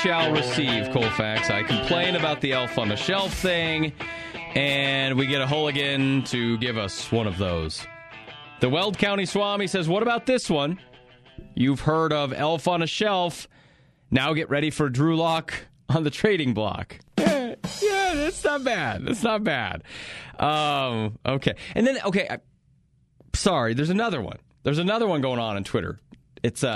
shall receive, Colfax. I complain about the elf on the shelf thing, and we get a hooligan to give us one of those. The Weld County Swami says, what about this one? You've heard of elf on a shelf. Now get ready for Drew Lock on the trading block. Yeah, that's not bad. That's not bad. Okay. And then, sorry, there's another one. There's another one going on Twitter. It's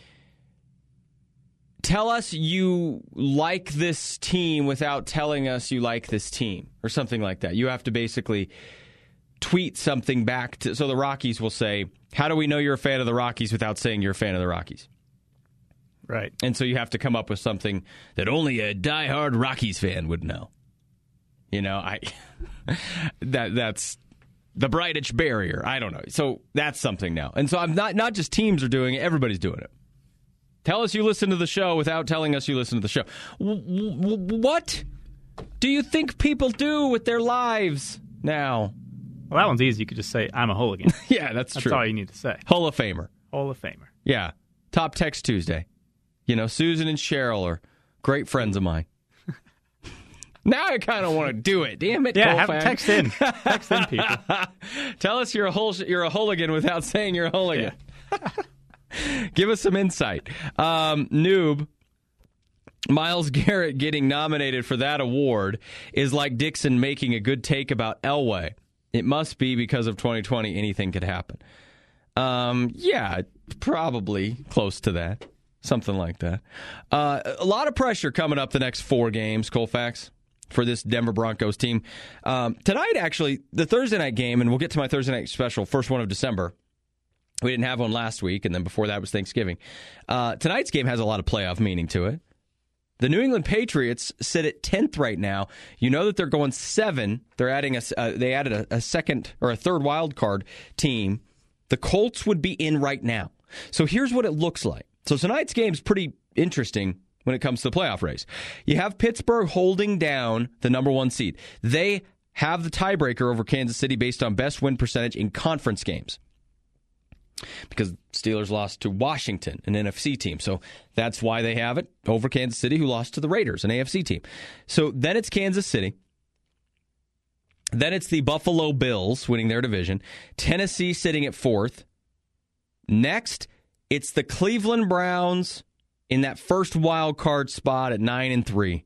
tell us you like this team without telling us you like this team, or something like that. You have to basically tweet something back to, so the Rockies will say, how do we know you're a fan of the Rockies without saying you're a fan of the Rockies? Right. And so you have to come up with something that only a diehard Rockies fan would know. You know, that's the Breitich barrier. I don't know. So that's something now. And so I'm not just teams are doing it, everybody's doing it. Tell us you listen to the show without telling us you listen to the show. What do you think people do with their lives now? Well, that one's easy. You could just say, I'm a hooligan. Yeah, that's true. That's all you need to say. Hall of Famer. Hall of Famer. Yeah. Top Text Tuesday. You know, Susan and Cheryl are great friends of mine. Now I kind of want to do it. Damn it, yeah, Colfax. text in. Text in, people. Tell us you're a hooligan without saying you're a hooligan. Yeah. Give us some insight. Noob, Myles Garrett getting nominated for that award is like Dixon making a good take about Elway. It must be because of 2020. Anything could happen. Yeah, probably close to that. Something like that. A lot of pressure coming up the next 4 games, Colfax, for this Denver Broncos team. Tonight, actually, the Thursday night game, and we'll get to my Thursday night special, first one of December. We didn't have one last week, and then before that was Thanksgiving. Tonight's game has a lot of playoff meaning to it. The New England Patriots sit at 10th right now. You know that they're going 7. They're adding they added a second or a third wild card team. The Colts would be in right now. So here's what it looks like. So tonight's game is pretty interesting when it comes to the playoff race. You have Pittsburgh holding down the number 1 seed. They have the tiebreaker over Kansas City based on best win percentage in conference games, because Steelers lost to Washington, an NFC team. So that's why they have it over Kansas City, who lost to the Raiders, an AFC team. So then it's Kansas City. Then it's the Buffalo Bills winning their division. Tennessee sitting at 4th. Next, it's the Cleveland Browns in that first wild card spot at 9-3.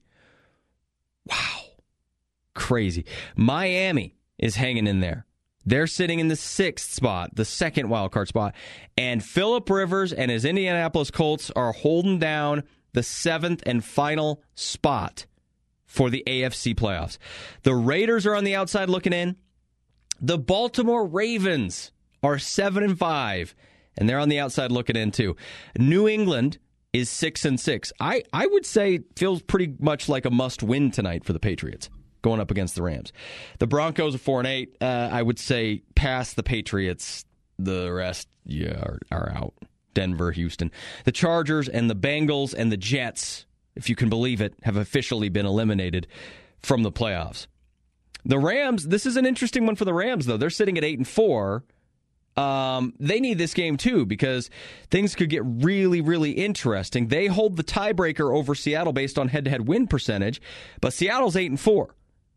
Wow. Crazy. Miami is hanging in there. They're sitting in the 6th spot, the second wild card spot. And Phillip Rivers and his Indianapolis Colts are holding down the 7th and final spot for the AFC playoffs. The Raiders are on the outside looking in. The Baltimore Ravens are 7-5, and they're on the outside looking in too. New England is 6-6. I would say feels pretty much like a must-win tonight for the Patriots, going up against the Rams. The Broncos are 4-8. I would say past the Patriots, the rest are out. Denver, Houston. The Chargers and the Bengals and the Jets, if you can believe it, have officially been eliminated from the playoffs. The Rams, this is an interesting one for the Rams, though. They're sitting at 8-4. They need this game, too, because things could get really, really interesting. They hold the tiebreaker over Seattle based on head-to-head win percentage, but Seattle's 8-4.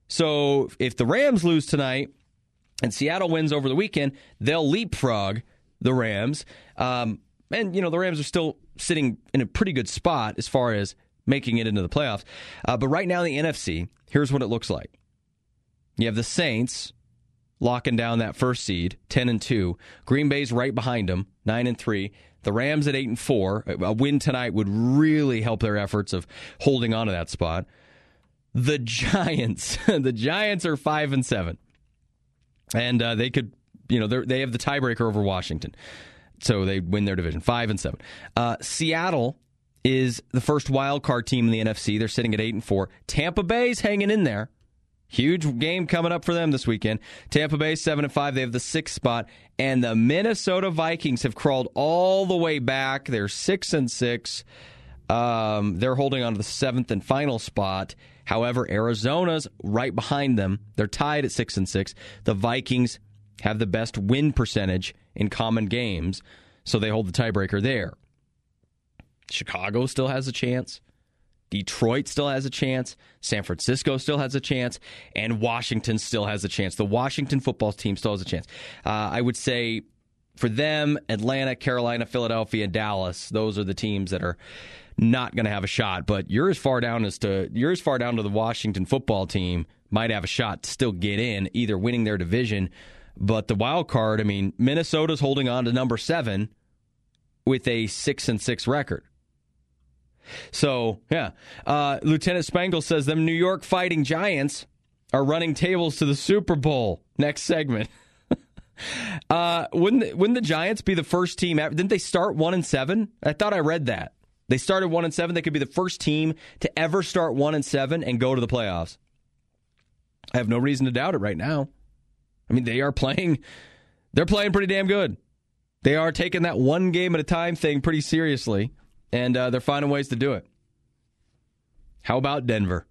So if the Rams lose tonight and Seattle wins over the weekend, they'll leapfrog the Rams. And, you know, the Rams are still sitting in a pretty good spot as far as making it into the playoffs. But right now in the NFC, here's what it looks like. You have the Saints locking down that first seed, 10-2. Green Bay's right behind them, 9-3. The Rams at 8-4. A win tonight would really help their efforts of holding on to that spot. The Giants. The Giants are 5-7. And they could, you know, they have the tiebreaker over Washington. So they win their division, 5-7. Seattle is the first wild card team in the NFC. They're sitting at 8-4. Tampa Bay's hanging in there. Huge game coming up for them this weekend. Tampa Bay 7-5. They have the 6th spot. And the Minnesota Vikings have crawled all the way back. They're 6-6. They're holding on to the 7th and final spot. However, Arizona's right behind them. They're tied at 6-6. The Vikings have the best win percentage in common games, so they hold the tiebreaker there. Chicago still has a chance. Detroit still has a chance. San Francisco still has a chance. And Washington still has a chance. The Washington football team still has a chance. I would say for them, Atlanta, Carolina, Philadelphia, Dallas, those are the teams that are not going to have a shot. But you're as far down to the Washington football team might have a shot to still get in, either winning their division. But the wild card, I mean, Minnesota's holding on to number 7 with a 6-6 record. So, yeah. Lieutenant Spangle says them New York Fighting Giants are running tables to the Super Bowl. Next segment. Wouldn't the Giants be the first team ever? Didn't they start 1-7? I thought I read that. They started 1-7. They could be the first team to ever start 1-7 and go to the playoffs. I have no reason to doubt it right now. I mean, they're playing pretty damn good. They are taking that one game at a time thing pretty seriously, and they're finding ways to do it. How about Denver?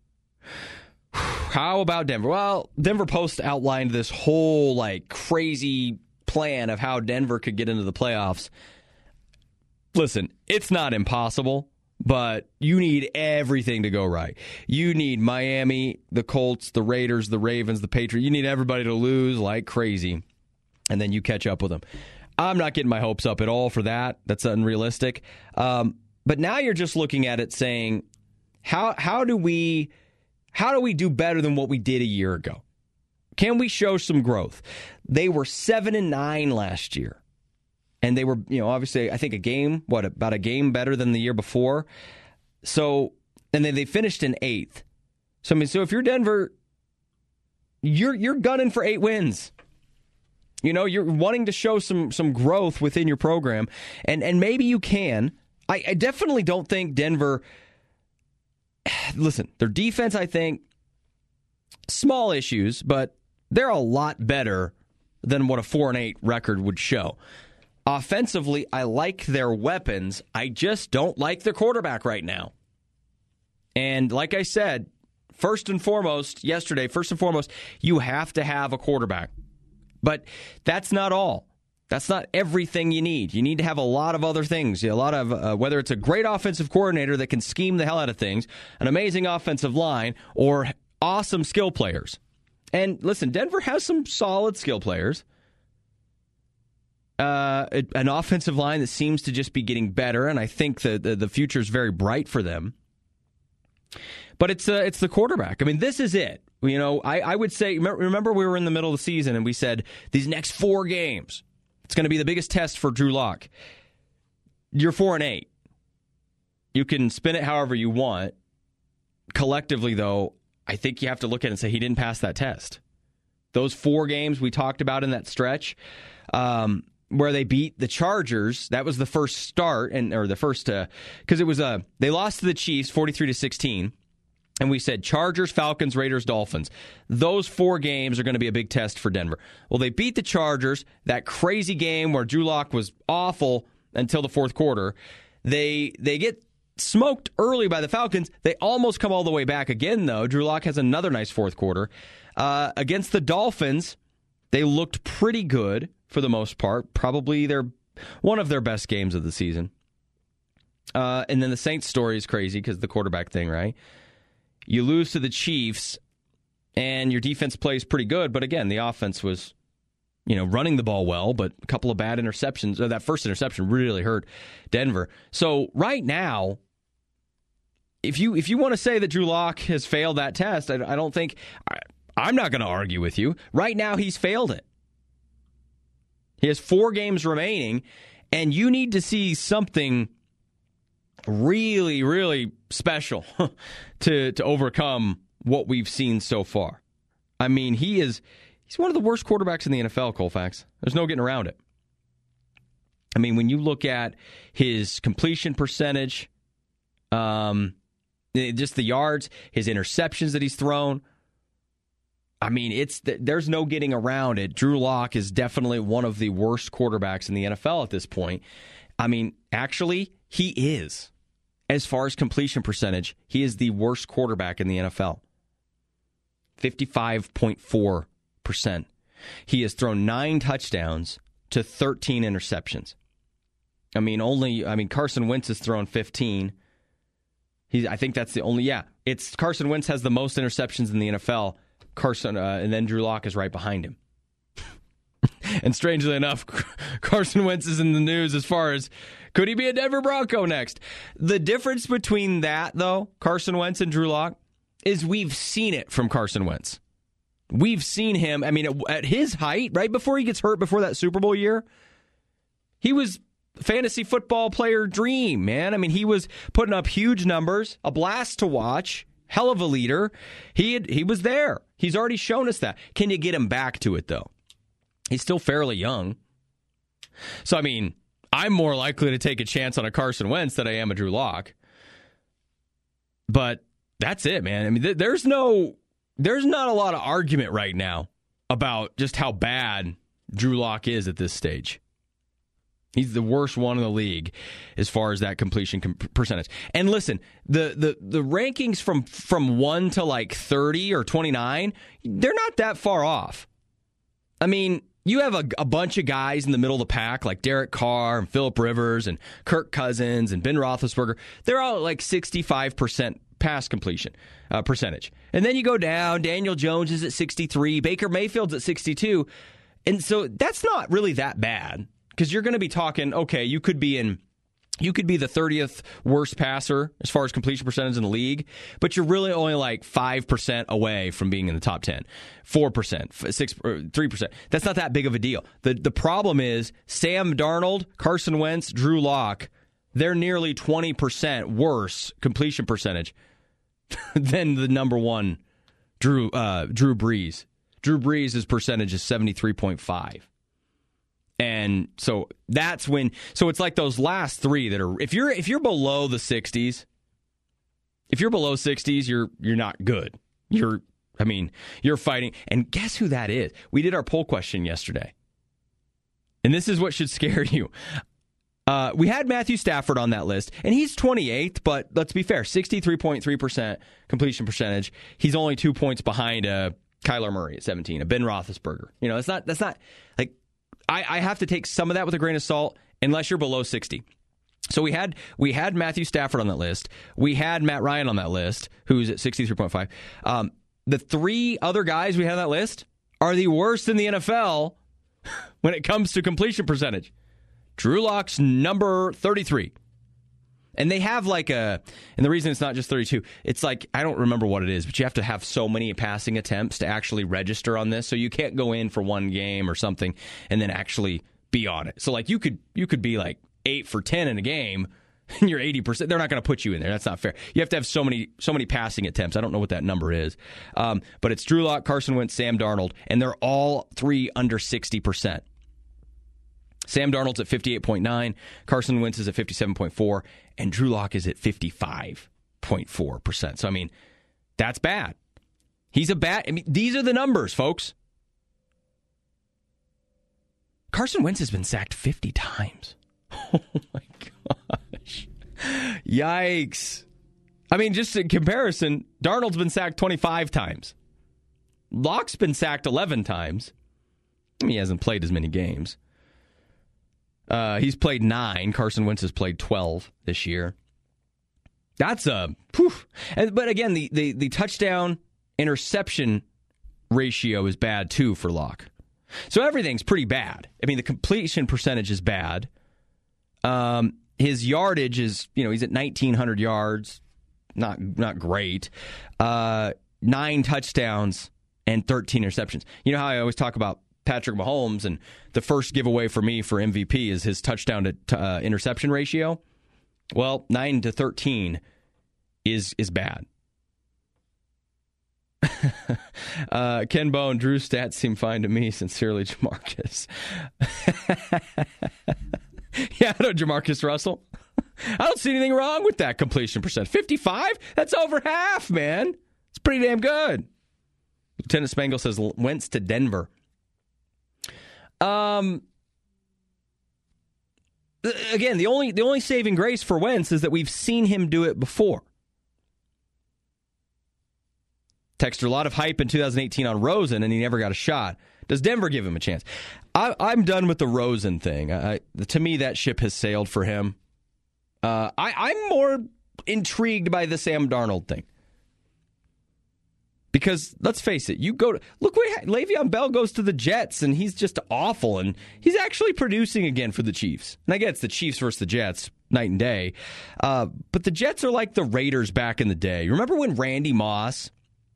Well, Denver Post outlined this whole crazy plan of how Denver could get into the playoffs. Listen, it's not impossible, but you need everything to go right. You need Miami, the Colts, the Raiders, the Ravens, the Patriots. You need everybody to lose like crazy, and then you catch up with them. I'm not getting my hopes up at all for that. That's unrealistic. But now you're just looking at it saying, how do we do better than what we did a year ago? Can we show some growth? They were 7-9 last year. And they were, obviously, I think about a game better than the year before. So, and then they finished in 8th. So if you're Denver, you're gunning for 8 wins. You're wanting to show some growth within your program, and maybe you can. I definitely don't think Denver. Listen, their defense, I think, small issues, but they're a lot better than what a 4-8 record would show. Offensively, I like their weapons. I just don't like their quarterback right now. And like I said, first and foremost, you have to have a quarterback. But that's not all. That's not everything you need. You need to have a lot of other things. A lot of, whether it's a great offensive coordinator that can scheme the hell out of things, an amazing offensive line, or awesome skill players. And listen, Denver has some solid skill players. An offensive line that seems to just be getting better, and I think the future is very bright for them. But it's the quarterback. I mean, this is it. I would say, remember we were in the middle of the season and we said these next 4 games, it's going to be the biggest test for Drew Lock. You're 4-8. You can spin it however you want. Collectively, though, I think you have to look at it and say he didn't pass that test. Those 4 games we talked about in that stretch, where they beat the Chargers, that was the first start, because it was they lost to the Chiefs 43-16. And we said Chargers, Falcons, Raiders, Dolphins. Those 4 games are going to be a big test for Denver. Well, they beat the Chargers, that crazy game where Drew Lock was awful until the fourth quarter. They get smoked early by the Falcons. They almost come all the way back again, though. Drew Lock has another nice fourth quarter. Against the Dolphins, they looked pretty good for the most part. Probably one of their best games of the season. And then the Saints story is crazy because the quarterback thing, right? You lose to the Chiefs, and your defense plays pretty good. But again, the offense was, running the ball well, but a couple of bad interceptions. That first interception really hurt Denver. So right now, if you want to say that Drew Lock has failed that test, I don't think I'm not going to argue with you. Right now, he's failed it. He has 4 games remaining, and you need to see something really, really special to overcome what we've seen so far. I mean, he's one of the worst quarterbacks in the NFL, Colfax. There's no getting around it. I mean, when you look at his completion percentage, just the yards, his interceptions that he's thrown, I mean, there's no getting around it. Drew Lock is definitely one of the worst quarterbacks in the NFL at this point. I mean, actually, he is. As far as completion percentage, he is the worst quarterback in the NFL. 55.4%. He has thrown 9 touchdowns to 13 interceptions. Carson Wentz has thrown 15. I think that's the only. Yeah, it's Carson Wentz has the most interceptions in the NFL. And then Drew Lock is right behind him. And strangely enough, Carson Wentz is in the news as far as could he be a Denver Bronco next? The difference between that, though, Carson Wentz and Drew Lock, is we've seen it from Carson Wentz. We've seen him, I mean, at his height, right before he gets hurt, before that Super Bowl year, he was fantasy football player dream, man. I mean, he was putting up huge numbers, a blast to watch, hell of a leader. He was there. He's already shown us that. Can you get him back to it, though? He's still fairly young. So, I mean, I'm more likely to take a chance on a Carson Wentz than I am a Drew Lock. But that's it, man. I mean, there's not a lot of argument right now about just how bad Drew Lock is at this stage. He's the worst one in the league as far as that completion percentage. And listen, the rankings from 1 to like 30 or 29, they're not that far off. I mean, you have a bunch of guys in the middle of the pack like Derek Carr and Phillip Rivers and Kirk Cousins and Ben Roethlisberger. They're all at like 65% pass completion percentage. And then you go down, Daniel Jones is at 63, Baker Mayfield's at 62. And so that's not really that bad. Because you're going to be talking, okay, you could be the 30th worst passer as far as completion percentage in the league, but you're really only like 5% away from being in the top 10, 4%, 6%, 3%. That's not that big of a deal. The problem is Sam Darnold, Carson Wentz, Drew Lock, they're nearly 20% worse completion percentage than the number one Drew Brees. Drew Brees' percentage is 73.5. And so that's when. So it's like those last three that are. If you're below the 60s, you're not good. You're fighting. And guess who that is? We did our poll question yesterday, and this is what should scare you. We had Matthew Stafford on that list, and he's 28th. But let's be fair, 63.3% completion percentage. He's only 2 points behind Kyler Murray at 17, a Ben Roethlisberger. You know, that's not like. I have to take some of that with a grain of salt unless you're below 60. So we had Matthew Stafford on that list. We had Matt Ryan on that list, who's at 63.5. The three other guys we had on that list are the worst in the NFL when it comes to completion percentage. Drew Lock's number 33. And they have and the reason it's not just 32, it's like, I don't remember what it is, but you have to have so many passing attempts to actually register on this. So you can't go in for one game or something and then actually be on it. So like you could be like 8 for 10 in a game and you're 80%. They're not going to put you in there. That's not fair. You have to have so many passing attempts. I don't know what that number is. But it's Drew Lock, Carson Wentz, Sam Darnold, and they're all three under 60%. Sam Darnold's at 58.9, Carson Wentz is at 57.4, and Drew Lock is at 55.4%. So, I mean, that's bad. These are the numbers, folks. Carson Wentz has been sacked 50 times. Oh, my gosh. Yikes. I mean, just in comparison, Darnold's been sacked 25 times. Lock's been sacked 11 times. I mean, he hasn't played as many games. He's played 9. Carson Wentz has played 12 this year. That's but again, the touchdown interception ratio is bad too for Lock. So everything's pretty bad. I mean, the completion percentage is bad. His yardage is, he's at 1,900 yards. Not great. 9 touchdowns and 13 interceptions. You know how I always talk about Patrick Mahomes, and the first giveaway for me for MVP is his touchdown to interception ratio. Well, 9 to 13 is bad. Ken Bone, Drew's stats seem fine to me. Sincerely, Jamarcus. Yeah, I know Jamarcus Russell. I don't see anything wrong with that completion percent. 55? That's over half, man. It's pretty damn good. Lieutenant Spangle says Wentz to Denver. Again, the only saving grace for Wentz is that we've seen him do it before. Texter, a lot of hype in 2018 on Rosen, and he never got a shot. Does Denver give him a chance? I'm done with the Rosen thing. To me, that ship has sailed for him. I'm more intrigued by the Sam Darnold thing. Because let's face it, look what Le'Veon Bell goes to the Jets, and he's just awful, and he's actually producing again for the Chiefs. And I get it's the Chiefs versus the Jets, night and day. But the Jets are like the Raiders back in the day. Remember when Randy Moss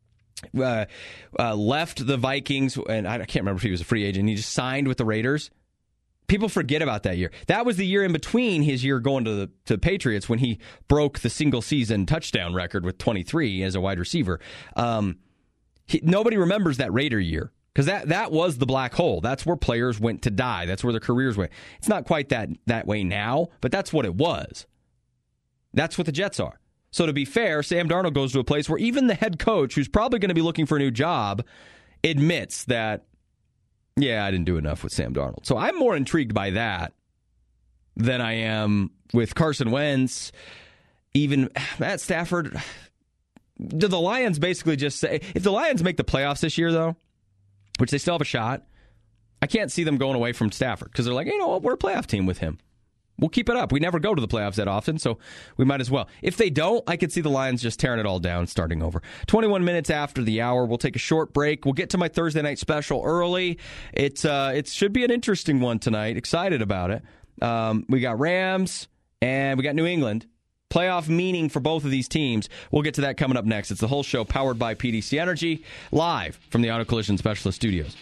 left the Vikings, and I can't remember if he was a free agent, he just signed with the Raiders? People forget about that year. That was the year in between his year going to the Patriots when he broke the single-season touchdown record with 23 as a wide receiver. Nobody remembers that Raider year because that was the black hole. That's where players went to die. That's where their careers went. It's not quite that way now, but that's what it was. That's what the Jets are. So to be fair, Sam Darnold goes to a place where even the head coach, who's probably going to be looking for a new job, admits that, yeah, I didn't do enough with Sam Darnold. So I'm more intrigued by that than I am with Carson Wentz. Even Matt Stafford. Do the Lions basically just say, if the Lions make the playoffs this year, though, which they still have a shot, I can't see them going away from Stafford because they're like, you know what, we're a playoff team with him. We'll keep it up. We never go to the playoffs that often, so we might as well. If they don't, I could see the Lions just tearing it all down, starting over. 21 minutes after the hour, we'll take a short break. We'll get to my Thursday night special early. It should be an interesting one tonight. Excited about it. We got Rams and we got New England. Playoff meaning for both of these teams. We'll get to that coming up next. It's the whole show powered by PDC Energy, live from the Auto Collision Specialist Studios.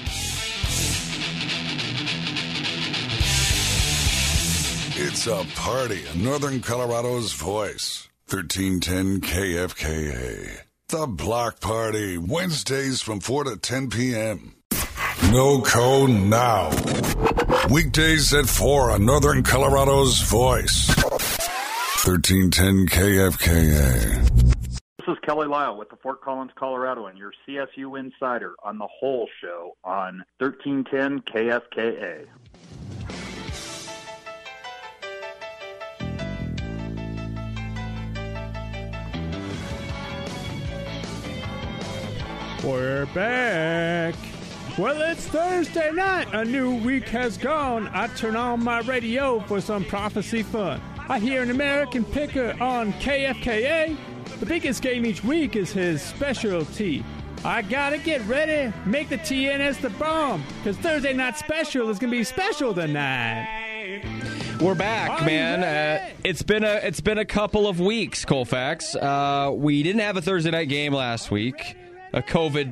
It's a party in Northern Colorado's voice. 1310 KFKA. The Block Party, Wednesdays from 4 to 10 p.m. No code now. Weekdays at 4 on Northern Colorado's voice. 1310 KFKA. This is Kelly Lyle with the Fort Collins, Colorado, and your CSU Insider on the whole show on 1310 KFKA. We're back. Well, it's Thursday night. A new week has gone. I turn on my radio for some prophecy fun. I hear an American picker on KFKA. The biggest game each week is his specialty. I gotta get ready, make the TNS the bomb, because Thursday night special is gonna be special tonight. We're back, man. It's been a couple of weeks, Colfax. We didn't have a Thursday night game last week. A COVID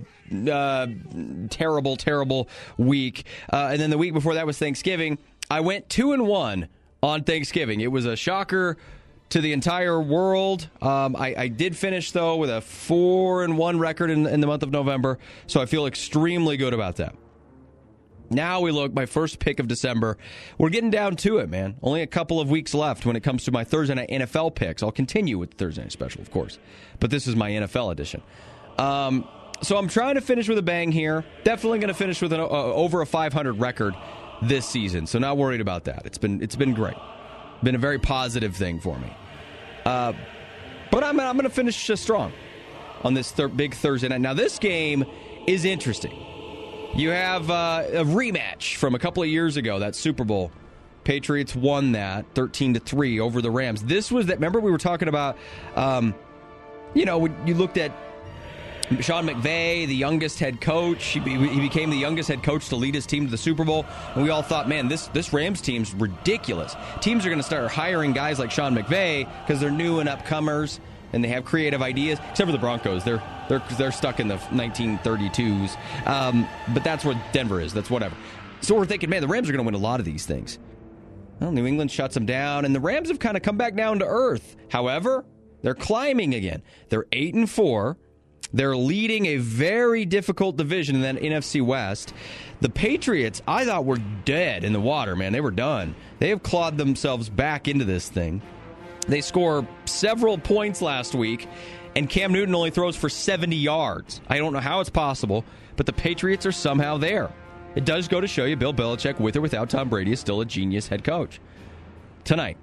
terrible week. And then the week before that was Thanksgiving. I went 2-1 on Thanksgiving. It was a shocker to the entire world. I did finish, though, with a 4-1 record in the month of November, so I feel extremely good about that. Now we look, my first pick of December. We're getting down to it, man. Only a couple of weeks left when it comes to my Thursday night NFL picks. I'll continue with the Thursday night special, of course, but this is my NFL edition. So I'm trying to finish with a bang here. Definitely going to finish with an over a 500 record this season, so not worried about that. It's been great. Been a very positive thing for me. But I'm going to finish strong on this big Thursday night. Now, this game is interesting. You have a rematch from a couple of years ago, that Super Bowl. Patriots won that 13-3 over the Rams. This was that. Remember, we were talking about, when you looked at Sean McVay, the youngest head coach. He became the youngest head coach to lead his team to the Super Bowl. And we all thought, man, this Rams team's ridiculous. Teams are going to start hiring guys like Sean McVay because they're new and upcomers and they have creative ideas. Except for the Broncos, they're stuck in the 1932s. But that's where Denver is. That's whatever. So we're thinking, man, the Rams are going to win a lot of these things. Well, New England shuts them down, and the Rams have kind of come back down to earth. However, they're climbing again. They're 8-4. They're leading a very difficult division in that NFC West. The Patriots, I thought, were dead in the water, man. They were done. They have clawed themselves back into this thing. They score several points last week, and Cam Newton only throws for 70 yards. I don't know how it's possible, but the Patriots are somehow there. It does go to show you Bill Belichick, with or without Tom Brady, is still a genius head coach. Tonight,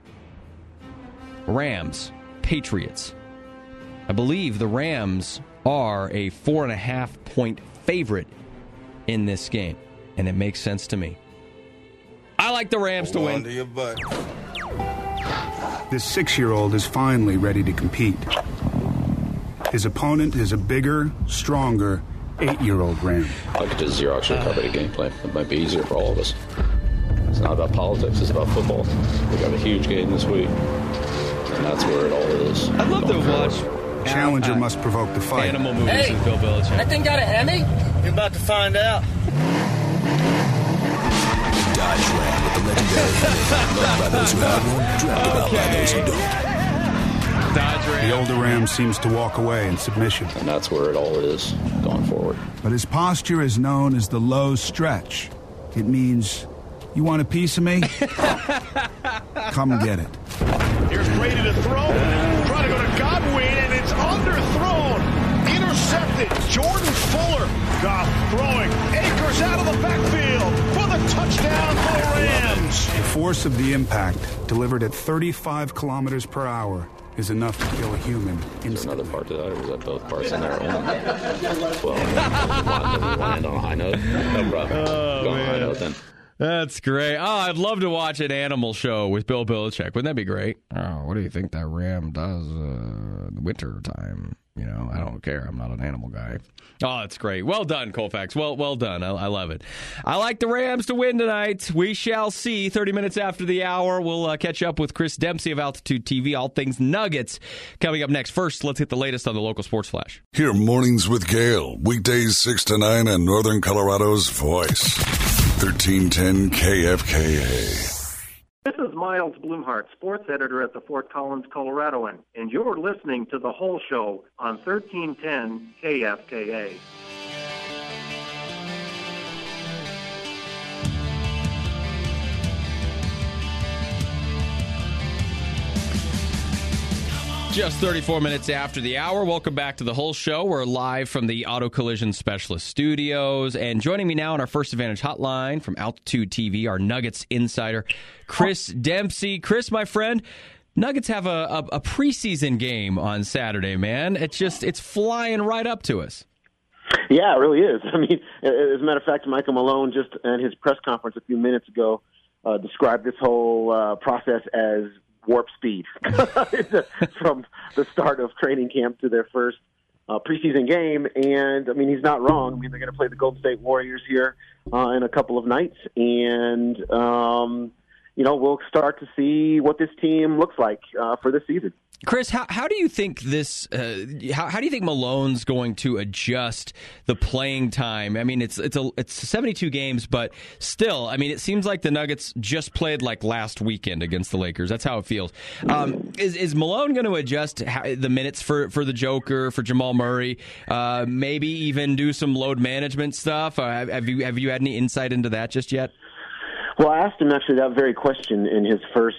Rams, Patriots. I believe the Rams are a 4.5-point favorite in this game, and it makes sense to me. I like the Rams to win. This 6-year-old is finally ready to compete. His opponent is a bigger, stronger 8-year-old ram. I could just Xerox your carpeted gameplay. It might be easier for all of us. It's not about politics, it's about football. We got a huge game this week, and that's where it all is. I'd love to watch Challenger must provoke the fight. animal movies with Bill Belichick. That thing got a Hemi? You're about to find out. Dodge Ram with the legendary Hemi. Loved by those who have one, dreamt about by those who don't. Dodge Ram. The older ram seems to walk away in submission. And that's where it all is going forward. But his posture is known as the low stretch. It means, you want a piece of me? Come get it. Here's Brady to throw. Trying to go to Godwin, and it's underthrown. Intercepted. Jordan Fuller. Goff throwing. Akers out of the backfield for the touchdown for the Rams. The force of the impact, delivered at 35 kilometers per hour, is enough to kill a human There's instantly. another part to that, or was that both parts in there? Well, doesn't land on a high note. No problem. Go on a high note then. That's great. Oh, I'd love to watch an animal show with Bill Belichick. Wouldn't that be great? Oh, what do you think that ram does in the winter time? You know, I don't care. I'm not an animal guy. Oh, that's great. Well done, Colfax. Well done. I love it. I like the Rams to win tonight. We shall see. 30 minutes after the hour, we'll catch up with Chris Dempsey of Altitude TV. All things Nuggets coming up next. First, let's hit the latest on the local sports flash. Hear Mornings with Gale, weekdays 6 to 9 on Northern Colorado's Voice. 1310 KFKA. This is Miles Blumhart, sports editor at the Fort Collins Coloradoan, and you're listening to The Whole Show on 1310 KFKA. Just 34 minutes after the hour. Welcome back to The Whole Show. We're live from the Auto Collision Specialist Studios. And joining me now on our First Advantage hotline from Altitude TV, our Nuggets insider, Chris Dempsey. Chris, my friend, Nuggets have a preseason game on Saturday, man. It's flying right up to us. Yeah, it really is. I mean, as a matter of fact, Michael Malone just at his press conference a few minutes ago described this whole process as warp speed from the start of training camp to their first preseason game. And, I mean, he's not wrong. I mean, they're going to play the Golden State Warriors here in a couple of nights. And, you know, we'll start to see what this team looks like for this season. Chris, how do you think this? How do you think Malone's going to adjust the playing time? I mean, it's 72 games, but still, I mean, it seems like the Nuggets just played like last weekend against the Lakers. That's how it feels. Is Malone going to adjust the minutes for the Joker, for Jamal Murray? Maybe even do some load management stuff. Have you had any insight into that just yet? Well, I asked him actually that very question in his first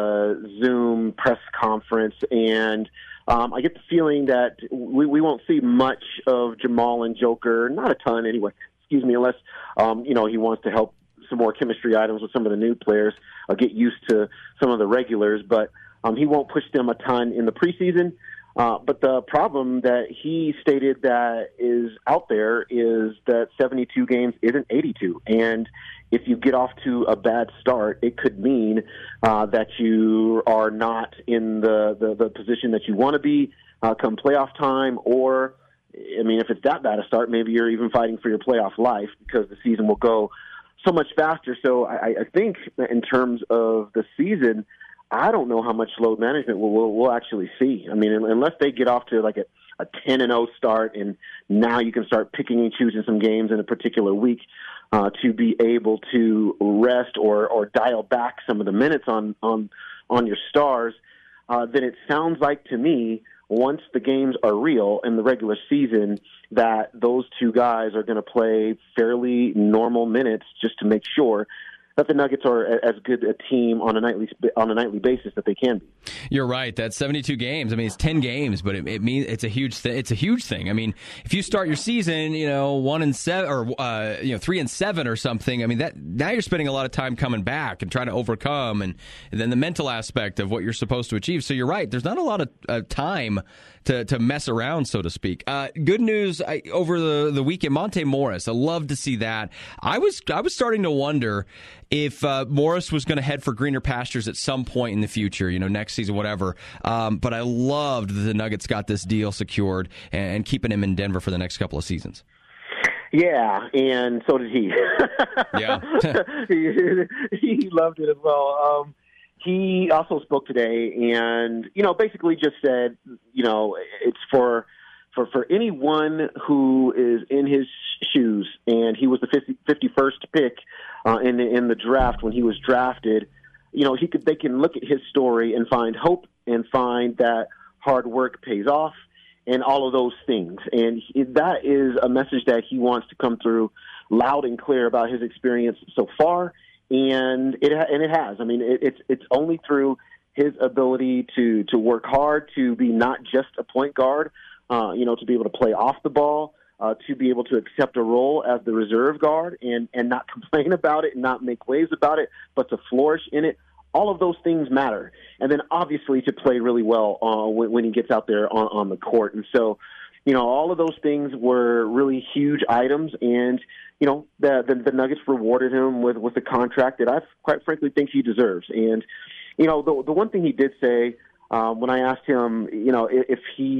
Zoom press conference, and I get the feeling that we won't see much of Jamal and Joker, not a ton anyway, unless, you know, he wants to help some more chemistry items with some of the new players, get used to some of the regulars, but he won't push them a ton in the preseason. But the problem that he stated that is out there is that 72 games isn't 82. And if you get off to a bad start, it could mean that you are not in the position that you want to be come playoff time. Or, I mean, if it's that bad a start, maybe you're even fighting for your playoff life because the season will go so much faster. So I think in terms of the season, I don't know how much load management we'll actually see. I mean, unless they get off to like a 10-0 start, and now you can start picking and choosing some games in a particular week to be able to rest or dial back some of the minutes on your stars, then it sounds like to me, once the games are real in the regular season, that those two guys are going to play fairly normal minutes just to make sure that the Nuggets are as good a team on a nightly basis that they can be. You're right. That's 72 games. I mean, it's 10 games, but it means it's a huge thing. I mean, if you start your season, 1-7 or 3-7 or something, I mean, that now you're spending a lot of time coming back and trying to overcome, and then the mental aspect of what you're supposed to achieve. So you're right. There's not a lot of time to mess around, so to speak. Good news over the weekend, Monte Morris. I love to see that. I was starting to wonder if Morris was going to head for greener pastures at some point in the future, next season, whatever. But I loved that the Nuggets got this deal secured and keeping him in Denver for the next couple of seasons. Yeah, and so did he. Yeah. He loved it as well. He also spoke today and, basically just said, it's for anyone who is in his shoes, and he was the 51st pick in the draft when he was drafted. They can look at his story and find hope and find that hard work pays off and all of those things. And that is a message that he wants to come through loud and clear about his experience so far. And it has. I mean, it's only through his ability to work hard, to be not just a point guard, to be able to play off the ball, to be able to accept a role as the reserve guard and not complain about it and not make waves about it, but to flourish in it. All of those things matter. And then obviously to play really well when he gets out there on the court. And so, all of those things were really huge items. And, the Nuggets rewarded him with a contract that I quite frankly think he deserves. And, the one thing he did say when I asked him, if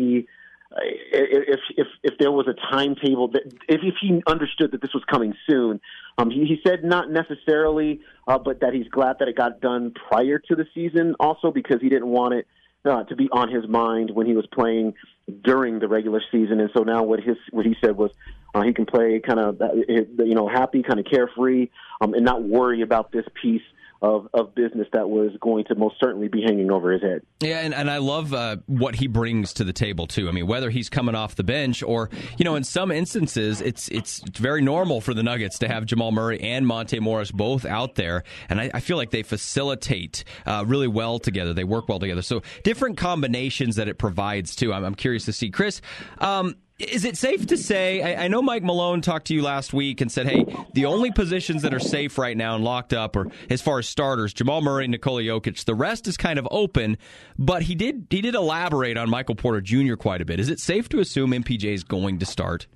there was a timetable, if he understood that this was coming soon, he said not necessarily, but that he's glad that it got done prior to the season also, because he didn't want it to be on his mind when he was playing during the regular season. And so now what he said was he can play kind of, happy, kind of carefree, and not worry about this piece of business that was going to most certainly be hanging over his head. Yeah, and I love what he brings to the table, too. I mean, whether he's coming off the bench or, in some instances, it's very normal for the Nuggets to have Jamal Murray and Monte Morris both out there, and I feel like they facilitate really well together. They work well together. So different combinations that it provides, too. I'm curious to see. Chris, is it safe to say, I know Mike Malone talked to you last week and said, hey, the only positions that are safe right now and locked up are, as far as starters, Jamal Murray, Nikola Jokic. The rest is kind of open, but he did elaborate on Michael Porter Jr. quite a bit. Is it safe to assume MPJ is going to start?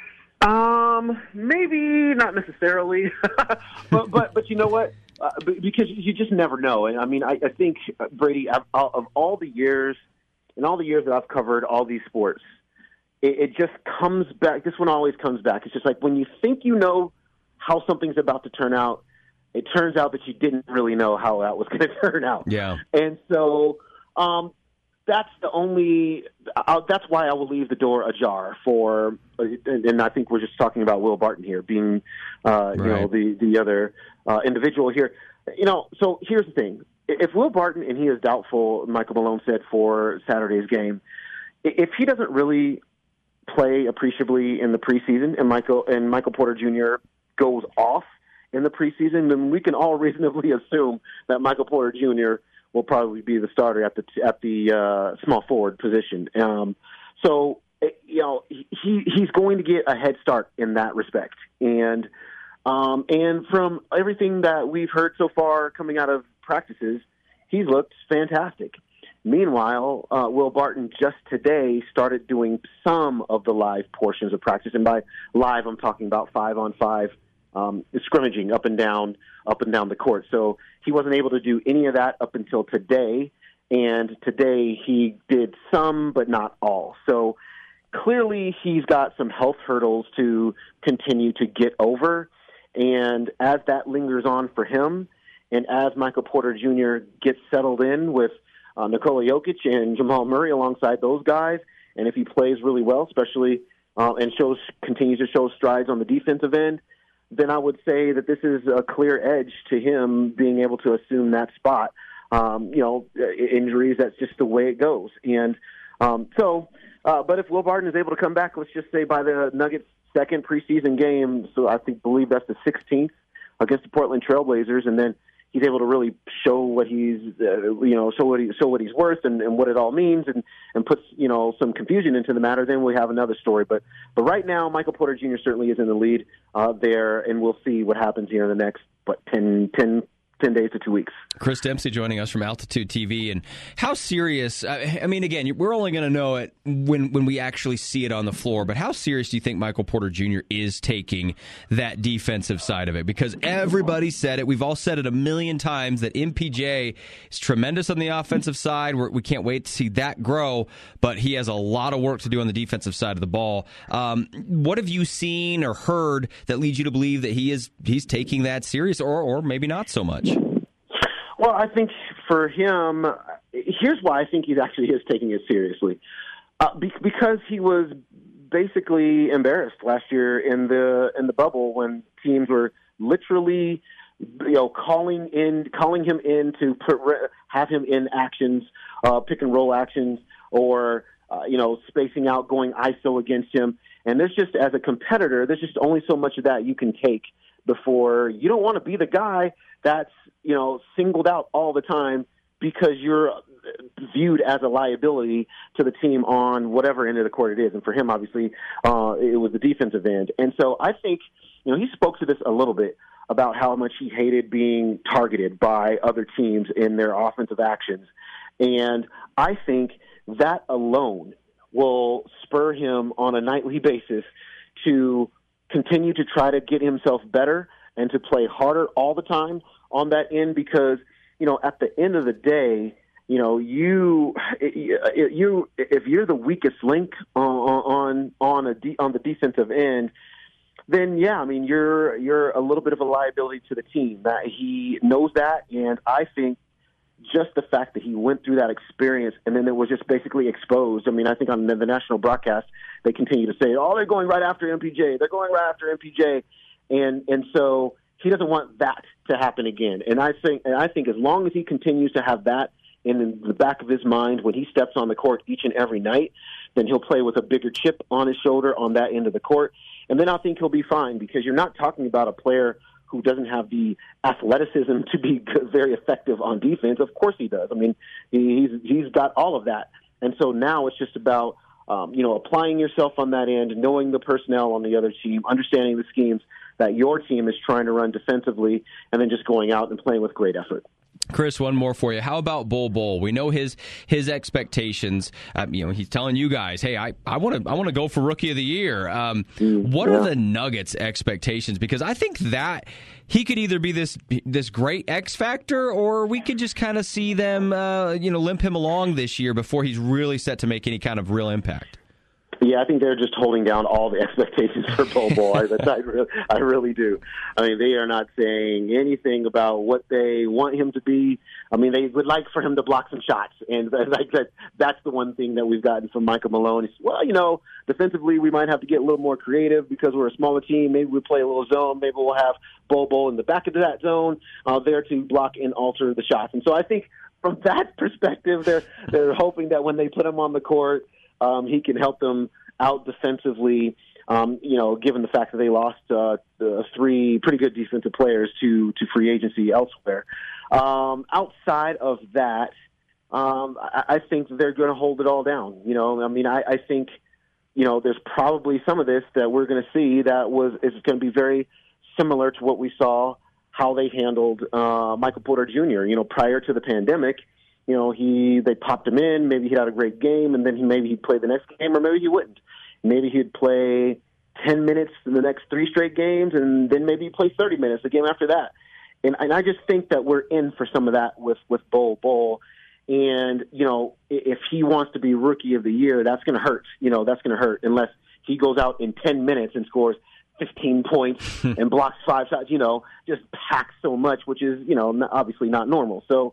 Maybe not necessarily, but you know what? Because you just never know. And I mean, I think, Brady, of all the years, in all the years that I've covered all these sports, it just comes back. This one always comes back. It's just like when you think you know how something's about to turn out, it turns out that you didn't really know how that was going to turn out. Yeah. And so that's why I will leave the door ajar for, and I think we're just talking about Will Barton here being, the other individual here. So here's the thing. If Will Barton, and he is doubtful, Michael Malone said, for Saturday's game, if he doesn't really play appreciably in the preseason and Michael Porter Jr. goes off in the preseason, then we can all reasonably assume that Michael Porter Jr. will probably be the starter at the small forward position. So he's going to get a head start in that respect. And from everything that we've heard so far coming out of practices, he's looked fantastic. Meanwhile, Will Barton just today started doing some of the live portions of practice, and by live, I'm talking about 5-on-5 scrimmaging up and down the court. So he wasn't able to do any of that up until today, and today he did some, but not all. So clearly, he's got some health hurdles to continue to get over, and as that lingers on for him, and as Michael Porter Jr. gets settled in with Nikola Jokic and Jamal Murray alongside those guys, and if he plays really well, especially and continues to show strides on the defensive end, then I would say that this is a clear edge to him being able to assume that spot. Injuries, that's just the way it goes. And but if Will Barton is able to come back, let's just say by the Nuggets' second preseason game, so I believe that's the 16th against the Portland Trailblazers, and then he's able to really show what he's, show what he's worth and what it all means, and puts, some confusion into the matter. Then we have another story. But right now, Michael Porter Jr. certainly is in the lead there, and we'll see what happens here in the next 10, 10 days to 2 weeks. Chris Dempsey joining us from Altitude TV. And how serious, I mean, again, we're only going to know it when we actually see it on the floor, but how serious do you think Michael Porter Jr. is taking that defensive side of it? Because everybody said it. We've all said it a million times that MPJ is tremendous on the offensive side. We can't wait to see that grow, but he has a lot of work to do on the defensive side of the ball. What have you seen or heard that leads you to believe that he's taking that serious, or maybe not so much? Well, I think for him, here's why I think he actually is taking it seriously. Because he was basically embarrassed last year in the bubble when teams were literally, calling him in to have him in actions, pick and roll actions, or spacing out, going ISO against him. And there's just, as a competitor, there's just only so much of that you can take before you don't want to be the guy that's, singled out all the time because you're viewed as a liability to the team on whatever end of the court it is. And for him, obviously, it was the defensive end. And so I think, he spoke to this a little bit about how much he hated being targeted by other teams in their offensive actions. And I think that alone will spur him on a nightly basis to continue to try to get himself better and to play harder all the time on that end, because, at the end of the day, if you're the weakest link on the defensive end, then you're a little bit of a liability to the team. That he knows that, and I think just the fact that he went through that experience and then it was just basically exposed. I mean, I think on the national broadcast they continue to say, "Oh, they're going right after MPJ. They're going right after MPJ," and so he doesn't want that to happen again. And I think as long as he continues to have that in the back of his mind when he steps on the court each and every night, then he'll play with a bigger chip on his shoulder on that end of the court. And then I think he'll be fine, because you're not talking about a player who doesn't have the athleticism to be very effective on defense. Of course he does. I mean, he's got all of that. And so now it's just about, applying yourself on that end, knowing the personnel on the other team, understanding the schemes that your team is trying to run defensively, and then just going out and playing with great effort. Chris, one more for you. How about Bol Bol? We know his expectations. He's telling you guys, "Hey, I want to go for Rookie of the Year." What are the Nuggets' expectations? Because I think that he could either be this great X factor, or we could just kind of see them, limp him along this year before he's really set to make any kind of real impact. Yeah, I think they're just holding down all the expectations for Bol Bol. I really do. I mean, they are not saying anything about what they want him to be. I mean, they would like for him to block some shots. And that's the one thing that we've gotten from Michael Malone. Is, defensively we might have to get a little more creative because we're a smaller team. Maybe we play a little zone. Maybe we'll have Bol Bol in the back of that zone there to block and alter the shots. And so I think from that perspective, they're hoping that when they put him on the court, he can help them out defensively, given the fact that they lost three pretty good defensive players to free agency elsewhere. Outside of that, I think they're going to hold it all down. I think, there's probably some of this that we're going to see that is going to be very similar to what we saw, how they handled Michael Porter Jr., prior to the pandemic. They popped him in, maybe he'd had a great game, and then he'd play the next game, or maybe he wouldn't. Maybe he'd play 10 minutes in the next 3 straight games, and then maybe he'd play 30 minutes the game after that. And I just think that we're in for some of that with Bol Bol. And, if he wants to be Rookie of the Year, that's going to hurt. That's going to hurt unless he goes out in 10 minutes and scores 15 points and blocks 5 shots, just packs so much, which is, obviously not normal. So,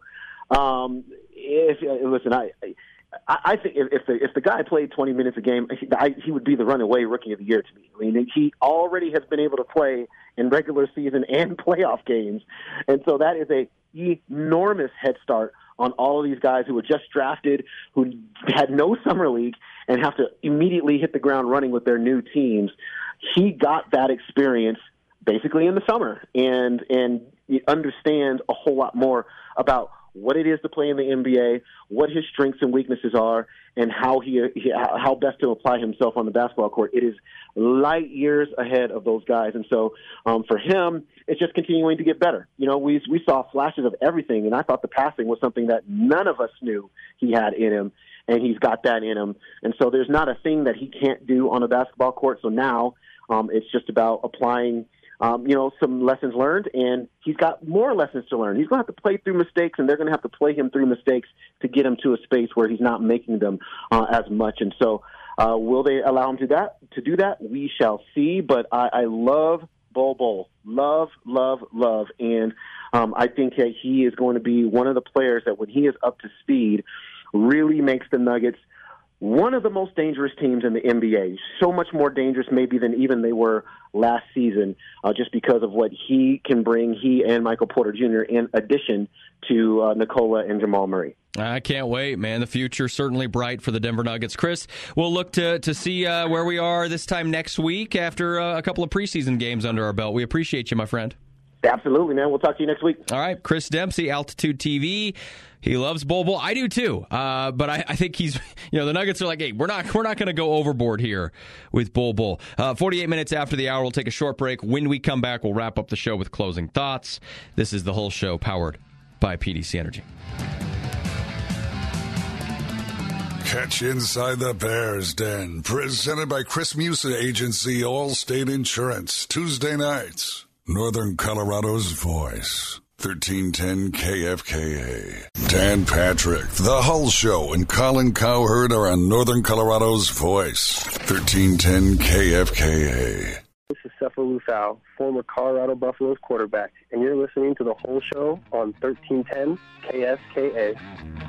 I think if the guy played 20 minutes a game, he would be the runaway Rookie of the Year to me. I mean, he already has been able to play in regular season and playoff games, and so that is a enormous head start on all of these guys who were just drafted, who had no summer league and have to immediately hit the ground running with their new teams. He got that experience basically in the summer, and he understands a whole lot more about what it is to play in the NBA, what his strengths and weaknesses are, and how how best to apply himself on the basketball court. It is light years ahead of those guys. And so for him, it's just continuing to get better. You know, we saw flashes of everything, and I thought the passing was something that none of us knew he had in him, and he's got that in him. And so there's not a thing that he can't do on a basketball court. So now it's just about applying some lessons learned, and he's got more lessons to learn. He's going to have to play through mistakes, and they're going to have to play him through mistakes to get him to a space where he's not making them as much. And so will they allow him to do that? We shall see, but I love Bol. Love. And I think that he is going to be one of the players that when he is up to speed really makes the Nuggets one of the most dangerous teams in the NBA, so much more dangerous maybe than even they were last season, just because of what he can bring, he and Michael Porter Jr., in addition to Nikola and Jamal Murray. I can't wait, man. The future certainly bright for the Denver Nuggets. Chris, we'll look to see where we are this time next week after a couple of preseason games under our belt. We appreciate you, my friend. Absolutely, man. We'll talk to you next week. All right. Chris Dempsey, Altitude TV. He loves Bol. I do too. But I think he's, the Nuggets are like, hey, we're not going to go overboard here with Bol. 48 minutes after the hour, we'll take a short break. When we come back, we'll wrap up the show with closing thoughts. This is the whole show powered by PDC Energy. Catch Inside the Bears Den, presented by Chris Musa Agency, Allstate Insurance, Tuesday nights. Northern Colorado's voice, 1310 KFKA. Dan Patrick, The Hull Show, and Colin Cowherd are on Northern Colorado's voice, 1310 KFKA. This is Cephalou Lufau, former Colorado Buffaloes quarterback, and you're listening to The Whole Show on 1310 KFKA.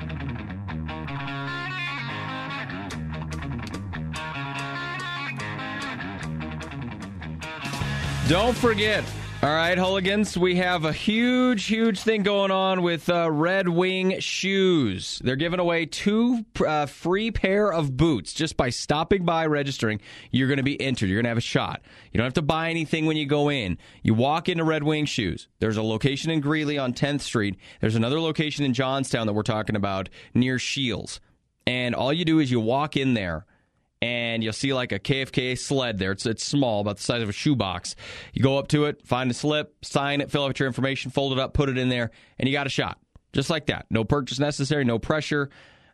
Don't forget, all right, Hooligans, we have a huge thing going on with Red Wing Shoes. They're giving away 2 free pair of boots. Just by stopping by, registering, you're going to be entered. You're going to have a shot. You don't have to buy anything when you go in. You walk into Red Wing Shoes. There's a location in Greeley on 10th Street. There's another location in Johnstown that we're talking about near Shields. And all you do is you walk in there, and you'll see like a KFKA sled there. It's small, about the size of a shoebox. You go up to it, find a slip, sign it, fill out your information, fold it up, put it in there, and you got a shot. Just like that. No purchase necessary, no pressure.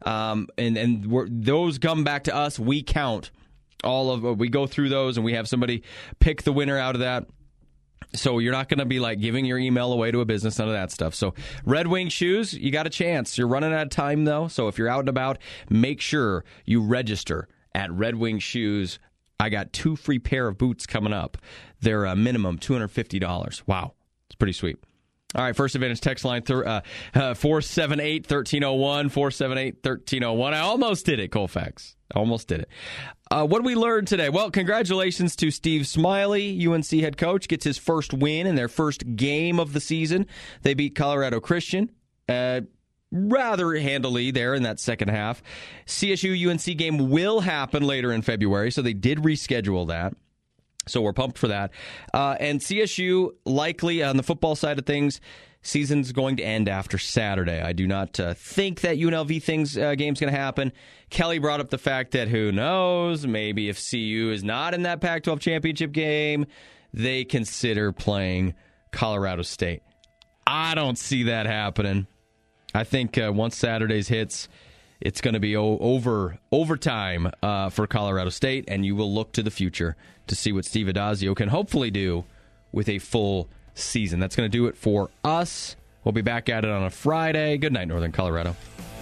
Those come back to us. We count we go through those, and we have somebody pick the winner out of that. So you're not going to be like giving your email away to a business, none of that stuff. So Red Wing Shoes, you got a chance. You're running out of time, though. So if you're out and about, make sure you register at Red Wing Shoes. I got 2 free pair of boots coming up. They're a minimum $250. Wow. It's pretty sweet. All right, First Advantage text line 478-1301, 478-1301. I almost did it, Colfax. Almost did it. What did we learn today? Well, congratulations to Steve Smiley, UNC head coach. Gets his first win in their first game of the season. They beat Colorado Christian rather handily there in that second half. CSU-UNC game will happen later in February, so they did reschedule that. So we're pumped for that. And CSU, likely on the football side of things, season's going to end after Saturday. I do not think that UNLV game's going to happen. Kelly brought up the fact that who knows, maybe if CU is not in that Pac-12 championship game, they consider playing Colorado State. I don't see that happening. I think once Saturday's hits, it's going to be overtime for Colorado State, and you will look to the future to see what Steve Addazio can hopefully do with a full season. That's going to do it for us. We'll be back at it on a Friday. Good night, Northern Colorado.